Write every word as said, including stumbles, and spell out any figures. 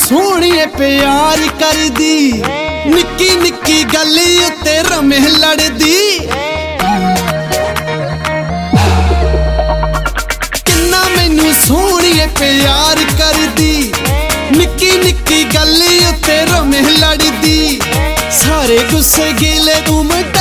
सोहणिए प्यार करदी, निक्की निक्की गल उत्ते रमे लड़दी। किन्ना मैनू सोहणिए प्यार करदी, निक्की निक्की गल उत्ते रमे लड़दी। सारे गुस्से गिले तू मिटा